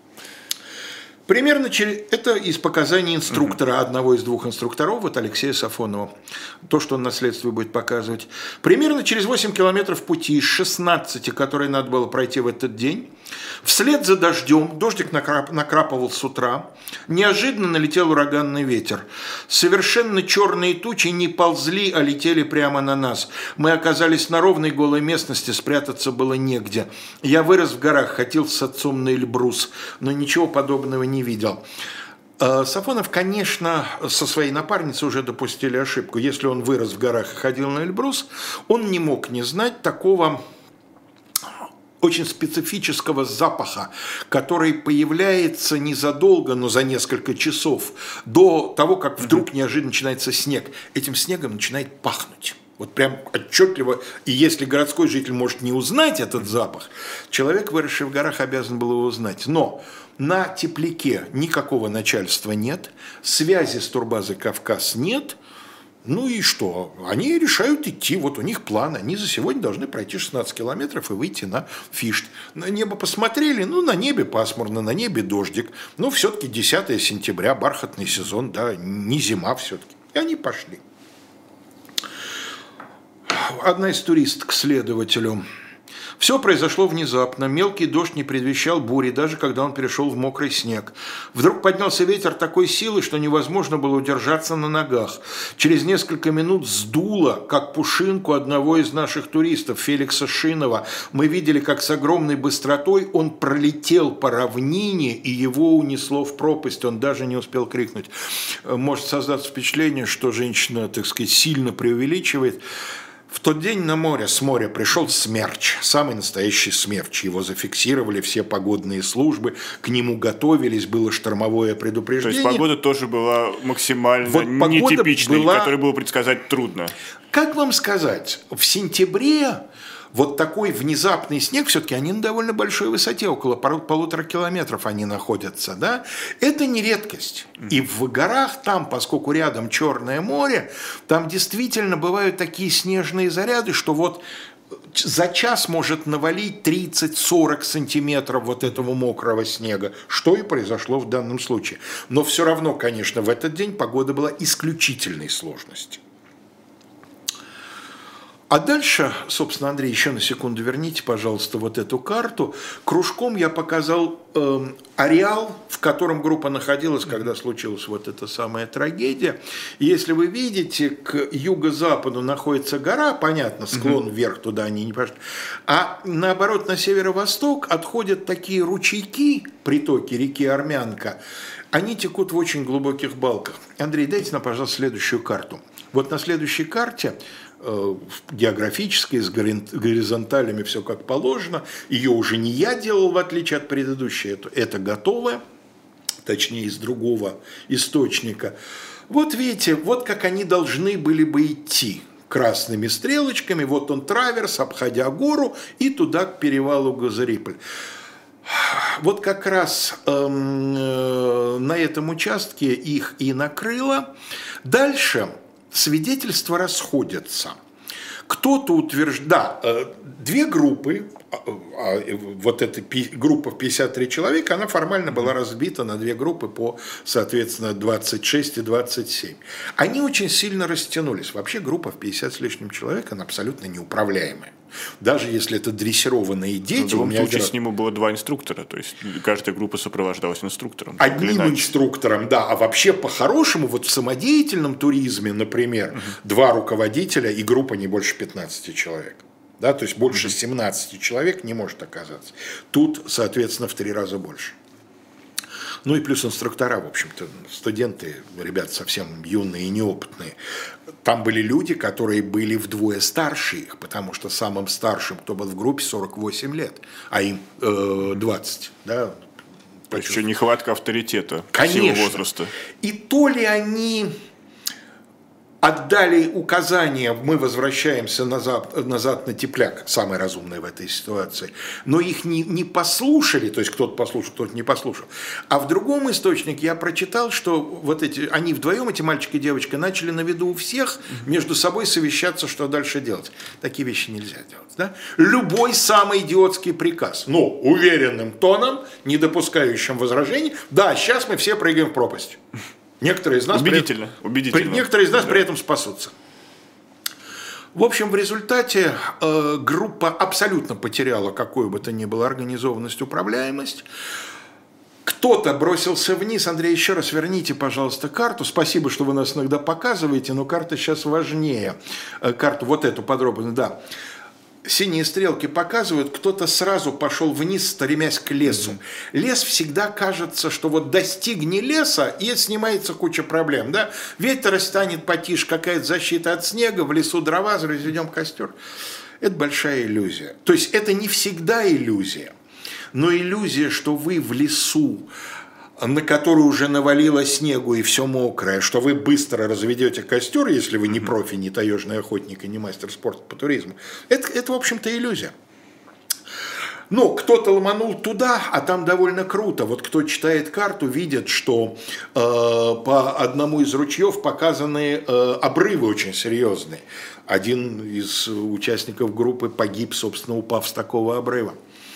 Примерно через... Это из показаний инструктора, mm-hmm. одного из двух инструкторов, вот Алексея Сафонова, то, что он на следствии будет показывать. Примерно через восемь километров пути из шестнадцати, которые надо было пройти в этот день, вслед за дождем, дождик накрап... накрапывал с утра, неожиданно налетел ураганный ветер. Совершенно черные тучи не ползли, а летели прямо на нас. Мы оказались на ровной голой местности, спрятаться было негде. Я вырос в горах, хотел с отцом на Эльбрус, но ничего подобного не видел. Сафонов, конечно, со своей напарницей уже допустили ошибку. Если он вырос в горах и ходил на Эльбрус, он не мог не знать такого очень специфического запаха, который появляется незадолго, но за несколько часов до того, как вдруг неожиданно начинается снег. Этим снегом начинает пахнуть. Вот прям отчетливо, и если городской житель может не узнать этот запах, человек, выросший в горах, обязан был его узнать. Но на Тепляке никакого начальства нет, связи с турбазой «Кавказ» нет. Ну и что? Они решают идти, вот у них план, они за сегодня должны пройти шестнадцать километров и выйти на Фишт. На небо посмотрели, ну на небе пасмурно, на небе дождик, ну все-таки десятое сентября, бархатный сезон, да, не зима все-таки. И они пошли. Одна из туристок к следователю. Все произошло внезапно. Мелкий дождь не предвещал бури, даже когда он перешел в мокрый снег. Вдруг поднялся ветер такой силы, что невозможно было удержаться на ногах. Через несколько минут сдуло, как пушинку одного из наших туристов, Феликса Шинова. Мы видели, как с огромной быстротой он пролетел по равнине, и его унесло в пропасть. Он даже не успел крикнуть. Может создаться впечатление, что женщина, так сказать, сильно преувеличивает. В тот день на море, с моря пришел смерч, самый настоящий смерч. Его зафиксировали все погодные службы, к нему готовились, было штормовое предупреждение. То есть погода тоже была максимально вот нетипичной, была... которую было предсказать трудно. Как вам сказать, в сентябре вот такой внезапный снег, все-таки они на довольно большой высоте, около полутора километров они находятся, да, это не редкость. И в горах там, поскольку рядом Черное море, там действительно бывают такие снежные заряды, что вот за час может навалить тридцать-сорок сантиметров вот этого мокрого снега, что и произошло в данном случае. Но все равно, конечно, в этот день погода была исключительной сложности. А дальше, собственно, Андрей, еще на секунду верните, пожалуйста, вот эту карту. Кружком я показал э, ареал, в котором группа находилась, когда случилась вот эта самая трагедия. Если вы видите, к юго-западу находится гора, понятно, склон угу. вверх, туда они не пошли. А наоборот, на северо-восток отходят такие ручейки, притоки реки Армянка. Они текут в очень глубоких балках. Андрей, дайте нам, пожалуйста, следующую карту. Вот на следующей карте, географической, с горизонталями, все как положено. Ее уже не я делал, в отличие от предыдущей. Это, это готовое, точнее, из другого источника. Вот видите, вот как они должны были бы идти. Красными стрелочками. Вот он траверс, обходя гору, и туда к перевалу Гузерипль. Вот как раз эм, э, на этом участке их и накрыло. Дальше свидетельства расходятся. Кто-то утверждает, да, две группы, вот эта группа в пятьдесят три человека, она формально была разбита на две группы по, соответственно, двадцать шесть и двадцать семь. Они очень сильно растянулись. Вообще группа в пятьдесят с лишним человек, она абсолютно неуправляемая. Даже если это дрессированные дети. В любом случае раз... с ним было два инструктора, то есть каждая группа сопровождалась инструктором. Одним инструктором, да. А вообще по-хорошему, вот в самодеятельном туризме, например, угу. два руководителя и группа не больше пятнадцати человек. Да, то есть больше семнадцати человек не может оказаться. Тут, соответственно, в три раза больше. Ну и плюс инструктора, в общем-то, студенты, ребята совсем юные и неопытные. Там были люди, которые были вдвое старше их, потому что самым старшим, кто был в группе, сорок восемь лет, а им э, двадцать. Да? То есть еще нехватка авторитета, конечно. Силы возраста. И то ли они отдали указания, мы возвращаемся назад, назад на тепляк, самый разумный в этой ситуации, но их не, не послушали, то есть кто-то послушал, кто-то не послушал. А в другом источнике я прочитал, что вот эти, они вдвоем, эти мальчик и девочка, начали на виду у всех между собой совещаться, что дальше делать. Такие вещи нельзя делать. Да? Любой самый идиотский приказ, но уверенным тоном, не допускающим возражений, да, сейчас мы все прыгаем в пропасть. Некоторые из нас, убедительно, при, убедительно. Некоторые из нас да. при этом спасутся. В общем, в результате э, группа абсолютно потеряла какую бы то ни было организованность, управляемость. Кто-то бросился вниз. Андрей, еще раз верните, пожалуйста, карту. Спасибо, что вы нас иногда показываете, но карта сейчас важнее. Э, карту вот эту подробно, да. Синие стрелки показывают, кто-то сразу пошел вниз, стремясь к лесу. Mm-hmm. Лес всегда кажется, что вот достигни леса, и снимается куча проблем. Да? Ветер станет потише, какая-то защита от снега, в лесу дрова, разведем костер. Это большая иллюзия. То есть это не всегда иллюзия, но иллюзия, что вы в лесу, на который уже навалило снегу и все мокрое, что вы быстро разведете костер, если вы не профи, не таежный охотник и не мастер спорта по туризму, это, это в общем-то, иллюзия. Но кто-то ломанул туда, а там довольно круто. Вот кто читает карту, видит, что э, по одному из ручьев показаны э, обрывы очень серьезные. Один из участников группы погиб, собственно, упав с такого обрыва.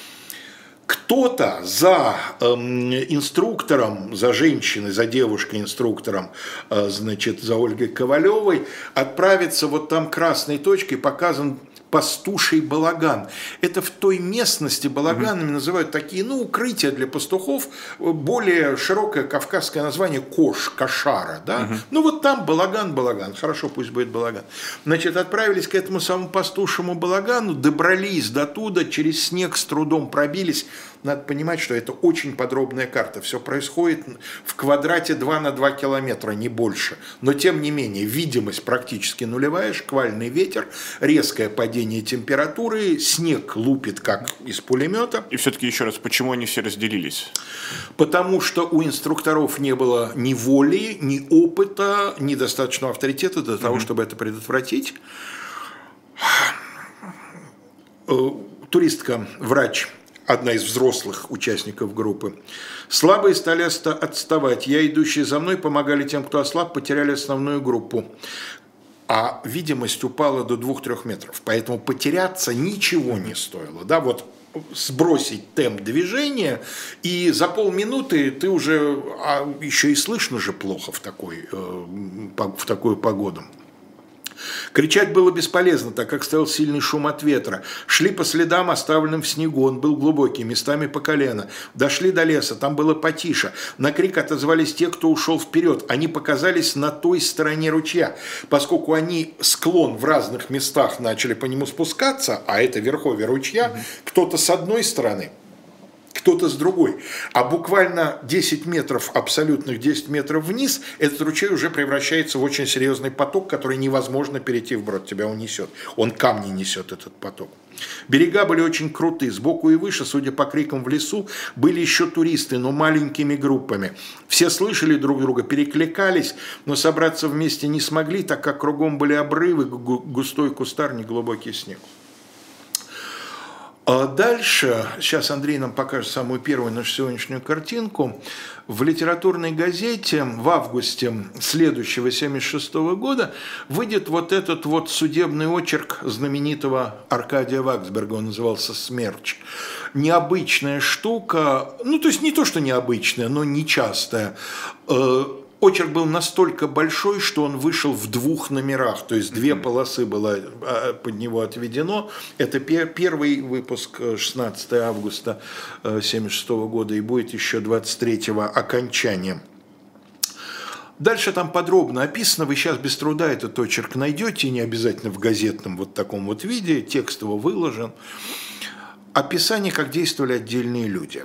Кто-то за э, инструктором, за женщиной, за девушкой-инструктором, э, значит, за Ольгой Ковалевой отправится, вот там красной точкой показан пастуший балаган. Это в той местности балаганами угу. называют такие, ну, укрытия для пастухов, более широкое кавказское название кош, кошара, да? Угу. Ну, вот там балаган, балаган, хорошо, пусть будет балаган. Значит, отправились к этому самому пастушему балагану, добрались до туда, через снег с трудом пробились. Надо понимать, что это очень подробная карта. Все происходит в квадрате два на два километра, не больше. Но, тем не менее, видимость практически нулевая, шквальный ветер, резкое падение температуры, снег лупит, как из пулемета. И все-таки еще раз, почему они все разделились? Потому что у инструкторов не было ни воли, ни опыта, ни достаточного авторитета для того, mm-hmm. чтобы это предотвратить. Туристка, врач, одна из взрослых участников группы. Слабые стали отставать. Я, идущие за мной, помогали тем, кто ослаб, потеряли основную группу. А видимость упала до двух-трёх метров. Поэтому потеряться ничего не стоило. Да, вот сбросить темп движения, и за полминуты ты уже, а еще и слышно же плохо в, такой, в такую погоду. Кричать было бесполезно, так как стоял сильный шум от ветра. Шли по следам, оставленным в снегу. Он был глубокий, местами по колено. Дошли до леса, там было потише. На крик отозвались те, кто ушел вперед. Они показались на той стороне ручья. Поскольку они склон в разных местах начали по нему спускаться, а это верховье ручья, mm-hmm. кто-то с одной стороны, кто-то с другой. А буквально десять метров, абсолютных десять метров вниз, этот ручей уже превращается в очень серьезный поток, который невозможно перейти вброд, тебя унесет. Он камни несет, этот поток. Берега были очень крутые. Сбоку и выше, судя по крикам в лесу, были еще туристы, но маленькими группами. Все слышали друг друга, перекликались, но собраться вместе не смогли, так как кругом были обрывы, густой кустарник, глубокий снег. А дальше, сейчас Андрей нам покажет самую первую нашу сегодняшнюю картинку. В литературной газете в августе следующего семьдесят шестого года выйдет вот этот вот судебный очерк знаменитого Аркадия Ваксберга, он назывался «Смерч». Необычная штука, ну то есть не то, что необычная, но нечастая. Очерк был настолько большой, что он вышел в двух номерах, то есть две полосы было под него отведено. Это первый выпуск шестнадцатого августа семьдесят шестого года и будет еще двадцать третьего окончание. Дальше там подробно описано, вы сейчас без труда этот очерк найдете, не обязательно в газетном вот таком вот виде, текст его выложен. Описание, как действовали отдельные люди.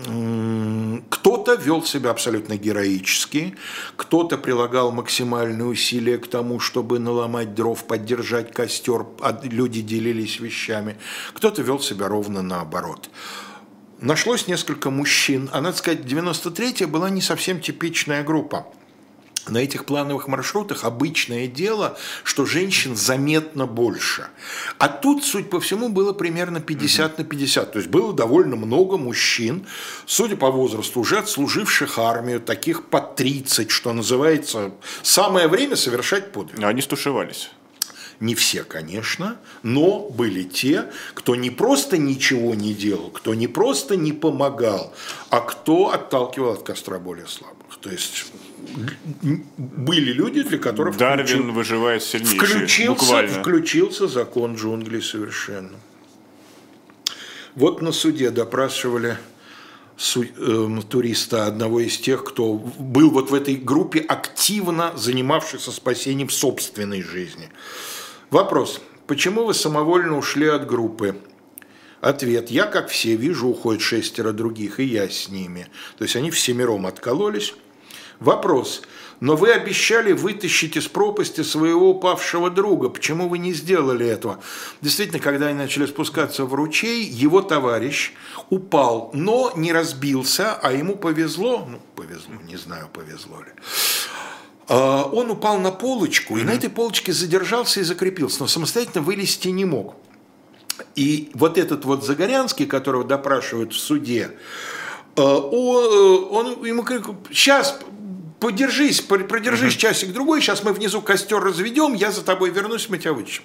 Кто-то вел себя абсолютно героически, кто-то прилагал максимальные усилия к тому, чтобы наломать дров, поддержать костер, люди делились вещами, кто-то вел себя ровно наоборот. Нашлось несколько мужчин, а надо сказать, девяносто третья была не совсем типичная группа. На этих плановых маршрутах обычное дело, что женщин заметно больше. А тут, судя по всему, было примерно пятьдесят на пятьдесят. То есть было довольно много мужчин, судя по возрасту, уже отслуживших армию, таких по тридцать, что называется. Самое время совершать подвиг. Они стушевались. Не все, конечно, но были те, кто не просто ничего не делал, кто не просто не помогал, а кто отталкивал от костра более слабых. То есть были люди, для которых Дарвин включил, выживает сильнейший, включился, буквально. включился закон джунглей совершенно. Вот на суде допрашивали су, э, туриста, одного из тех, кто был вот в этой группе, активно занимавшийся спасением собственной жизни. Вопрос. Почему вы самовольно ушли от группы? Ответ. Я, как все, вижу, уходит шестеро других, и я с ними. То есть они всемиром откололись. Вопрос. Но вы обещали вытащить из пропасти своего упавшего друга. Почему вы не сделали этого? Действительно, когда они начали спускаться в ручей, его товарищ упал, но не разбился, а ему повезло. Ну, повезло, не знаю, повезло ли. Он упал на полочку, и mm-hmm. на этой полочке задержался и закрепился, но самостоятельно вылезти не мог. И вот этот вот Загорянский, которого допрашивают в суде, он, он ему говорит, сейчас подержись, продержись mm-hmm. часик-другой, сейчас мы внизу костер разведем, я за тобой вернусь, мы тебя вытащим.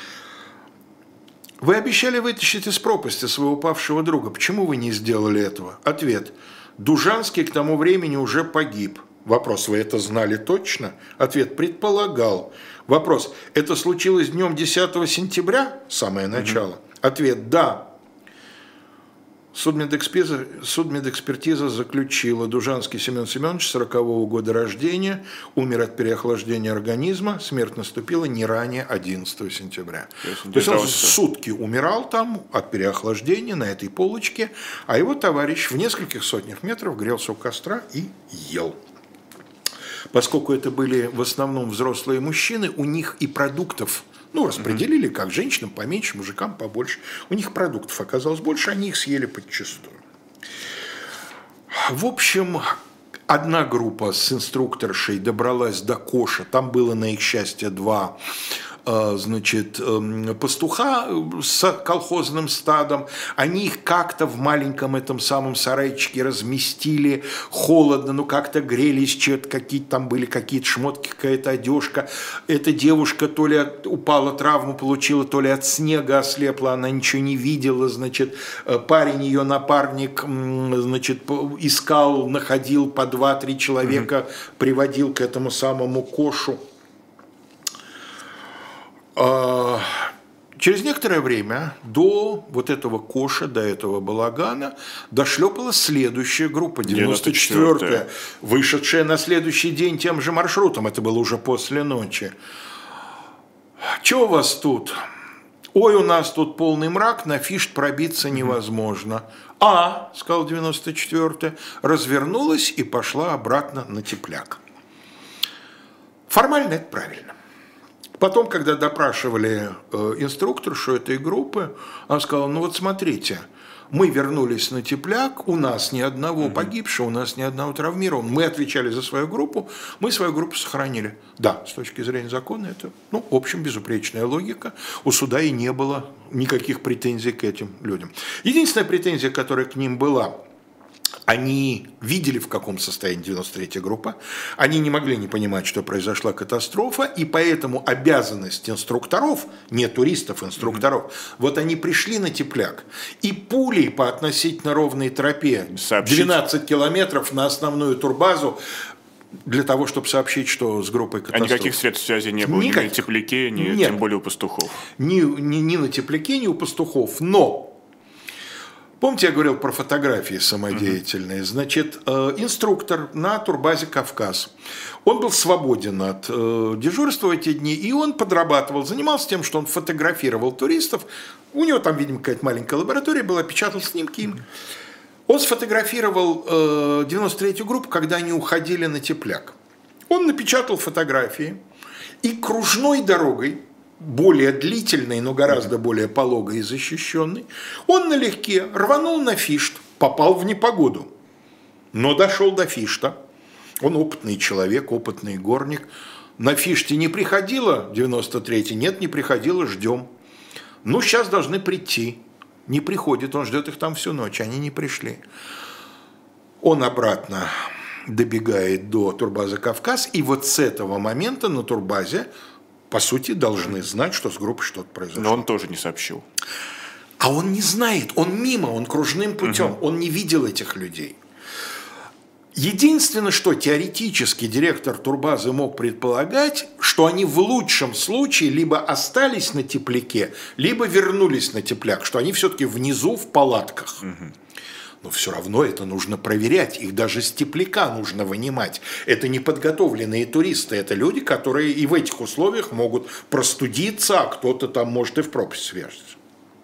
Вы обещали вытащить из пропасти своего упавшего друга, почему вы не сделали этого? Ответ. Дужанский к тому времени уже погиб. Вопрос, вы это знали точно? Ответ, предполагал. Вопрос, это случилось днем десятого сентября, самое начало? Mm-hmm. Ответ, да. Судмедэкспертиза, судмедэкспертиза заключила, Дужанский Семен Семенович, сорокового года рождения, умер от переохлаждения организма, смерть наступила не ранее одиннадцатого сентября. То есть он сутки умирал там от переохлаждения на этой полочке, а его товарищ в нескольких сотнях метров грелся у костра и ел. Поскольку это были в основном взрослые мужчины, у них и продуктов, ну, распределили, как женщинам поменьше, мужикам побольше. У них продуктов оказалось больше, они их съели подчистую. В общем, одна группа с инструкторшей добралась до Коша, там было, на их счастье, два значит, пастуха с колхозным стадом, они их как-то в маленьком этом самом сарайчике разместили, холодно, ну как-то грелись, что-то какие-то там были, какие-то шмотки, какая-то одежка. Эта девушка то ли упала, травму получила, то ли от снега ослепла, она ничего не видела, значит, парень, ее напарник, значит, искал, находил по два-три человека, mm-hmm. приводил к этому самому Кошу. Через некоторое время до вот этого Коша, до этого балагана, дошлепала следующая группа, девяносто четвёртая, вышедшая на следующий день тем же маршрутом, это было уже после ночи. Чего у вас тут? Ой, у нас тут полный мрак, на фишт пробиться невозможно. А, сказал девяносто четвёртая, развернулась и пошла обратно на тепляк. Формально это правильно. Потом, когда допрашивали э, инструкторшу этой группы, она сказала, ну вот смотрите, Мы вернулись на тепляк, у нас ни одного погибшего, у нас ни одного травмированного. Мы отвечали за свою группу, мы свою группу сохранили. Да, с точки зрения закона это, ну, в общем, безупречная логика. У суда и не было никаких претензий к этим людям. Единственная претензия, которая к ним была, они видели, в каком состоянии девяносто третья группа, они не могли не понимать, что произошла катастрофа, и поэтому обязанность инструкторов, не туристов, инструкторов, mm-hmm. вот они пришли на тепляк, и пулей по относительно ровной тропе сообщить. двенадцать километров на основную турбазу, для того, чтобы сообщить, что с группой катастрофа. А никаких средств связи не было никаких. Ни на тепляке, ни Нет. тем более у пастухов? Ни, ни, ни на тепляке, ни у пастухов, но... Помните, я говорил про фотографии самодеятельные? Значит, э, инструктор на турбазе «Кавказ». Он был свободен от э, дежурства в эти дни, и он подрабатывал, занимался тем, что он фотографировал туристов. У него там, видимо, какая-то маленькая лаборатория была, печатал снимки. Он сфотографировал э, девяносто третью группу, когда они уходили на тепляк. Он напечатал фотографии и кружной дорогой, более длительный, но гораздо более пологой и защищенный, он налегке рванул на Фишт, попал в непогоду, но дошел до Фишта. Он опытный человек, опытный горник. На Фиште не приходило девяносто третья? Нет, не приходило, ждем. Ну, сейчас должны прийти. Не приходит, он ждет их там всю ночь, они не пришли. Он обратно добегает до турбазы «Кавказ», и вот с этого момента на турбазе по сути, должны знать, что с группой что-то произошло. Но он тоже не сообщил. А он не знает, он мимо, он кружным путем, угу. он не видел этих людей. Единственное, что теоретически директор турбазы мог предполагать, что они в лучшем случае либо остались на тепляке, либо вернулись на тепляк, что они все-таки внизу в палатках. Угу. Но все равно это нужно проверять, их даже с тепляка нужно вынимать. Это неподготовленные туристы, это люди, которые и в этих условиях могут простудиться, а кто-то там может и в пропасть свяжется.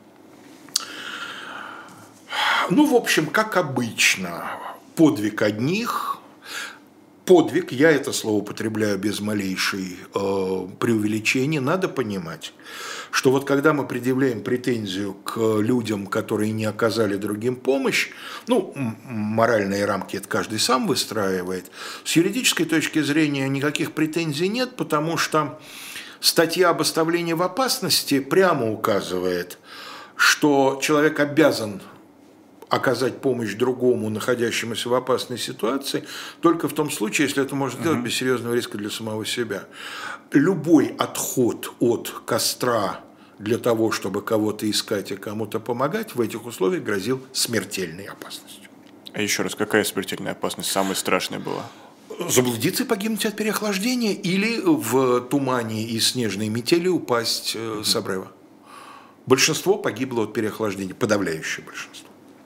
Ну, в общем, как обычно, подвиг одних, подвиг, я это слово употребляю без малейшей э, преувеличения, надо понимать, что вот когда мы предъявляем претензию к людям, которые не оказали другим помощь, ну, моральные рамки это каждый сам выстраивает, с юридической точки зрения никаких претензий нет, потому что статья об оставлении в опасности прямо указывает, что человек обязан оказать помощь другому, находящемуся в опасной ситуации, только в том случае, если это может сделать без серьезного риска для самого себя. Любой отход от костра для того, чтобы кого-то искать и кому-то помогать, в этих условиях грозил смертельной опасностью. А еще раз, какая смертельная опасность самая страшная была? Заблудиться и погибнуть от переохлаждения или в тумане и снежной метели упасть mm-hmm. с обрыва. Большинство погибло от переохлаждения, подавляющее большинство.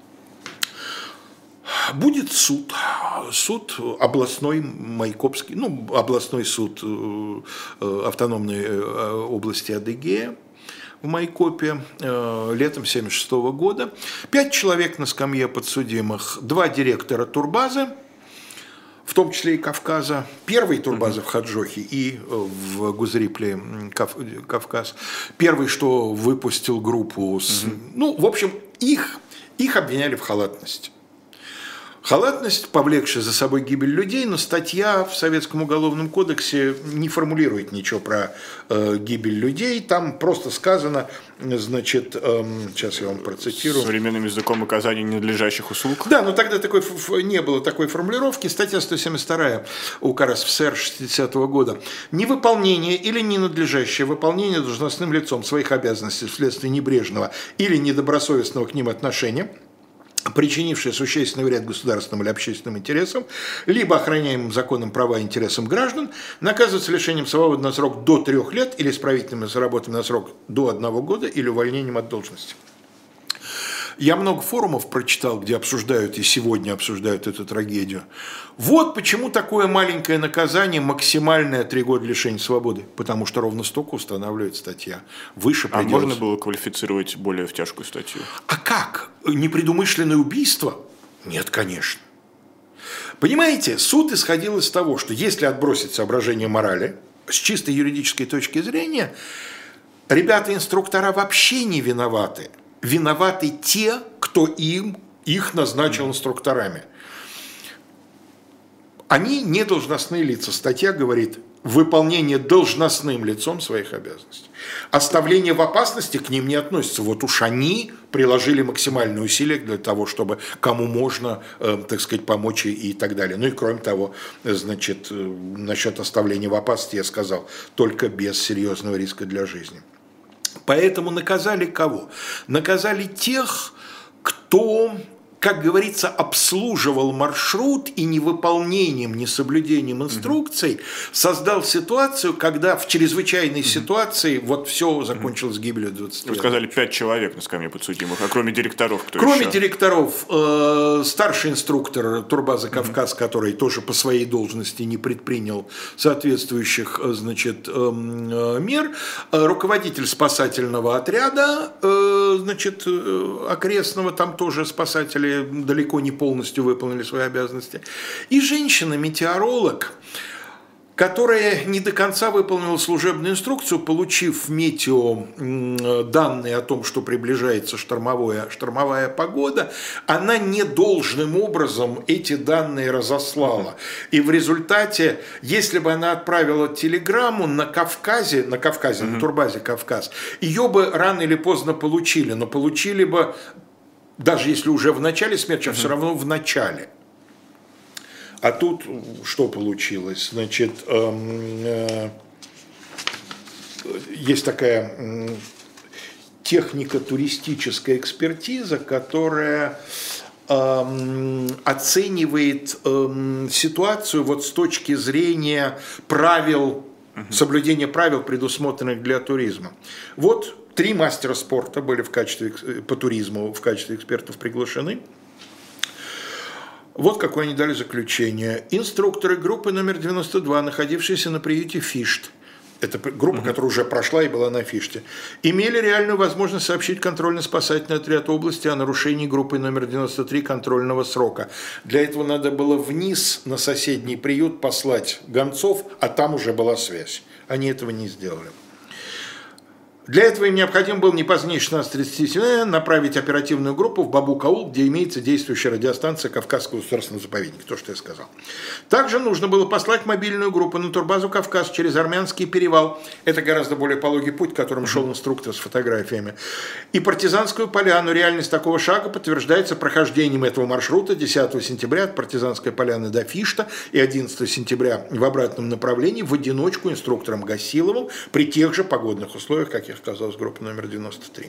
Будет суд, суд областной Майкопский, ну, областной суд автономной области Адыгея в Майкопе летом семьдесят шестого года. Пять человек на скамье подсудимых, два директора турбазы, в том числе и Кавказа, первый турбаза в Хаджохе и в Гузрипле Кавказ, первый, что выпустил группу, с, ну, в общем, их, их обвиняли в халатности. Халатность, повлекшая за собой гибель людей, но статья в Советском уголовном кодексе не формулирует ничего про э, гибель людей. Там просто сказано, значит, э, сейчас я вам процитирую. Современным языком оказания ненадлежащих услуг. Да, но тогда такой, не было такой формулировки. Статья сто семьдесят вторая УК РСФСР шестидесятого года. Невыполнение или ненадлежащее выполнение должностным лицом своих обязанностей вследствие небрежного или недобросовестного к ним отношения, причинившие существенный вред государственным или общественным интересам, либо охраняемым законом права и интересам граждан, наказывается лишением свободы на срок до трех лет или исправительными работами на срок до одного года или увольнением от должности. Я много форумов прочитал, где обсуждают и сегодня обсуждают эту трагедию. Вот почему такое маленькое наказание, максимальное три года лишения свободы. Потому что ровно столько устанавливает статья. Выше предела. А можно было квалифицировать более в тяжкую статью? А как? Непредумышленное убийство? Нет, конечно. Понимаете, суд исходил из того, что если отбросить соображения морали, с чистой юридической точки зрения, ребята-инструктора вообще не виноваты. Виноваты те, кто кто им, их назначил инструкторами. Они не должностные лица. Статья говорит, выполнение должностным лицом своих обязанностей. Оставление в опасности к ним не относится. Вот уж они приложили максимальные усилия для того, чтобы кому можно, э, так сказать, помочь и, и так далее. Ну и кроме того, значит, насчет оставления в опасности я сказал, только без серьезного риска для жизни. Поэтому наказали кого? Наказали тех, кто, как говорится, обслуживал маршрут и невыполнением, несоблюдением инструкций создал ситуацию, когда в чрезвычайной ситуации вот все закончилось гибелью двадцати. Вы сказали, пять человек на скамье подсудимых, а кроме директоров кто Кроме еще? директоров, э, старший инструктор турбазы «Кавказ», mm-hmm. который тоже по своей должности не предпринял соответствующих, значит, э, мер, э, руководитель спасательного отряда, э, значит, э, окрестного, там тоже спасатели далеко не полностью выполнили свои обязанности, и женщина-метеоролог, которая не до конца выполнила служебную инструкцию, получив в метео данные о том, что приближается штормовая, штормовая погода, она недолжным образом эти данные разослала. И в результате, если бы она отправила телеграмму на Кавказе, на Кавказе, mm-hmm. на турбазе «Кавказ», ее бы рано или поздно получили, но получили бы, даже если уже в начале смерти, а все равно в начале. А тут что получилось? Значит, э, э, есть такая э, технико-туристическая экспертиза, которая э, оценивает э, ситуацию вот с точки зрения правил, соблюдения правил, предусмотренных для туризма. Вот три мастера спорта были в качестве, по туризму в качестве экспертов приглашены. Вот какое они дали заключение. Инструкторы группы номер девяносто два, находившиеся на приюте Фишт, это группа, uh-huh. которая уже прошла и была на Фиште, имели реальную возможность сообщить контрольно-спасательный отряд области о нарушении группы номер девяносто три контрольного срока. Для этого надо было вниз на соседний приют послать гонцов, а там уже была связь. Они этого не сделали. Для этого им необходимо было не позднее шестнадцати тридцати направить оперативную группу в Бабук-аул, где имеется действующая радиостанция Кавказского государственного заповедника, то, что я сказал. Также нужно было послать мобильную группу на турбазу «Кавказ» через Армянский перевал. Это гораздо более пологий путь, которым шел инструктор с фотографиями. И Партизанскую поляну. Реальность такого шага подтверждается прохождением этого маршрута десятого сентября от Партизанской поляны до Фишта и одиннадцатого сентября в обратном направлении в одиночку инструктором Гасиловым при тех же погодных условиях, как я оказалась группа номер девяносто три.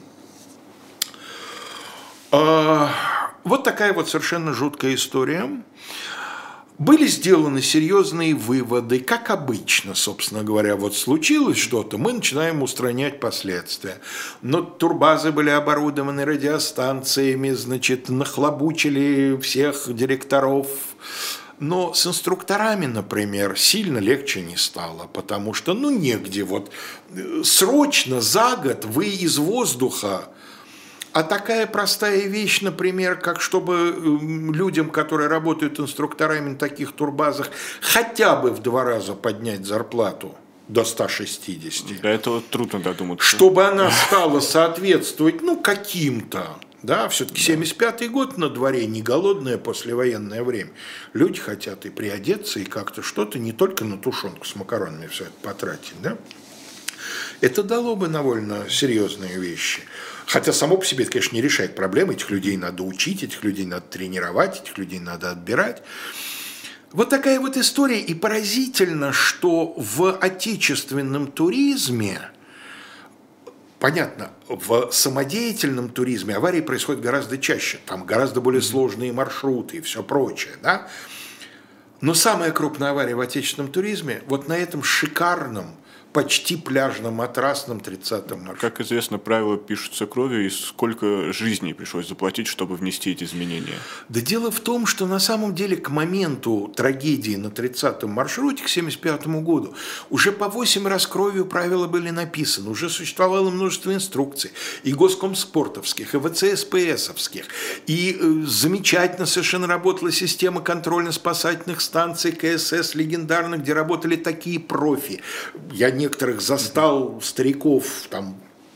Вот такая вот совершенно жуткая история. Были сделаны серьезные выводы, как обычно, собственно говоря, вот случилось что-то, мы начинаем устранять последствия. Но турбазы были оборудованы радиостанциями, значит, нахлобучили всех директоров. Но с инструкторами, например, сильно легче не стало, потому что, ну, негде, вот, срочно, за год вы из воздуха, а такая простая вещь, например, как чтобы людям, которые работают инструкторами на таких турбазах, хотя бы в два раза поднять зарплату до ста шестидесяти. Для этого трудно додуматься. Чтобы она стала соответствовать, ну, каким-то. Да, все-таки семьдесят пятый год на дворе, не голодное послевоенное время. Люди хотят и приодеться, и как-то что-то, не только на тушенку с макаронами все это потратить. Да? Это дало бы довольно серьезные вещи. Хотя само по себе это, конечно, не решает проблемы. Этих людей надо учить, этих людей надо тренировать, этих людей надо отбирать. Вот такая вот история. И поразительно, что в отечественном туризме, понятно, в самодеятельном туризме аварии происходят гораздо чаще, там гораздо более сложные маршруты и все прочее, да? Но самая крупная авария в отечественном туризме вот на этом шикарном, почти пляжном, матрасном тридцатом маршруте. Как известно, правила пишутся кровью, и сколько жизней пришлось заплатить, чтобы внести эти изменения? Да дело в том, что на самом деле к моменту трагедии на тридцатом маршруте, к семьдесят пятому году, уже по восемь раз кровью правила были написаны, уже существовало множество инструкций, и госкомспортовских, и вэ цэ эс пэ эсовских, и э, замечательно совершенно работала система контрольно-спасательных станций ка эс эс легендарных, где работали такие профи. Я некоторых застал, стариков, там,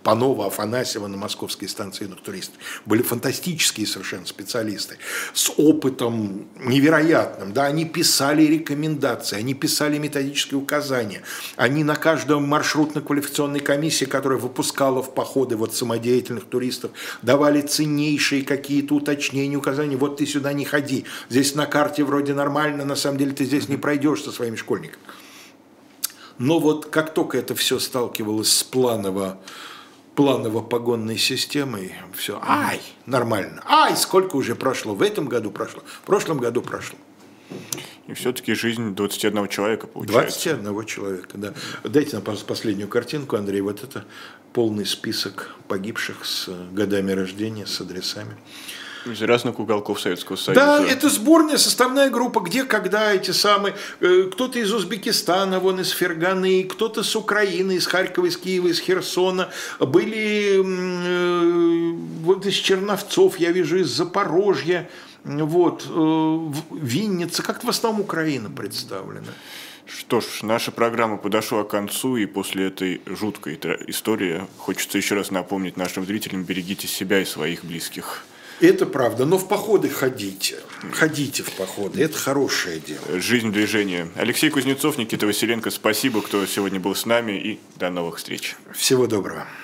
Панова, Афанасьева на московской станции юных туристов. Были фантастические совершенно специалисты с опытом невероятным. Да, они писали рекомендации, они писали методические указания. Они на каждом маршрутно-квалификационной комиссии, которая выпускала в походы вот самодеятельных туристов, давали ценнейшие какие-то уточнения, указания. Вот ты сюда не ходи, здесь на карте вроде нормально, на самом деле ты здесь не пройдешь со своими школьниками. Но вот как только это все сталкивалось с планово, планово-погонной системой, все, ай, нормально, ай, сколько уже прошло, в этом году прошло, в прошлом году прошло. И все-таки жизнь двадцати одного человека получается. двадцати одного человека, да. Дайте нам последнюю картинку, Андрей, вот это полный список погибших с годами рождения, с адресами. Из разных уголков Советского Союза. Да, это сборная, составная группа, где, когда эти самые, э, кто-то из Узбекистана, вон из Ферганы, кто-то с Украины, из Харькова, из Киева, из Херсона, были э, вот из Черновцов, я вижу, из Запорожья, вот, э, Винница, как-то в основном Украина представлена. Что ж, наша программа подошла к концу, и после этой жуткой истории хочется еще раз напомнить нашим зрителям: берегите себя и своих близких. Это правда, но в походы ходите, ходите в походы, это хорошее дело. Жизнь в движении. Алексей Кузнецов, Никита Василенко, спасибо, кто сегодня был с нами, и до новых встреч. Всего доброго.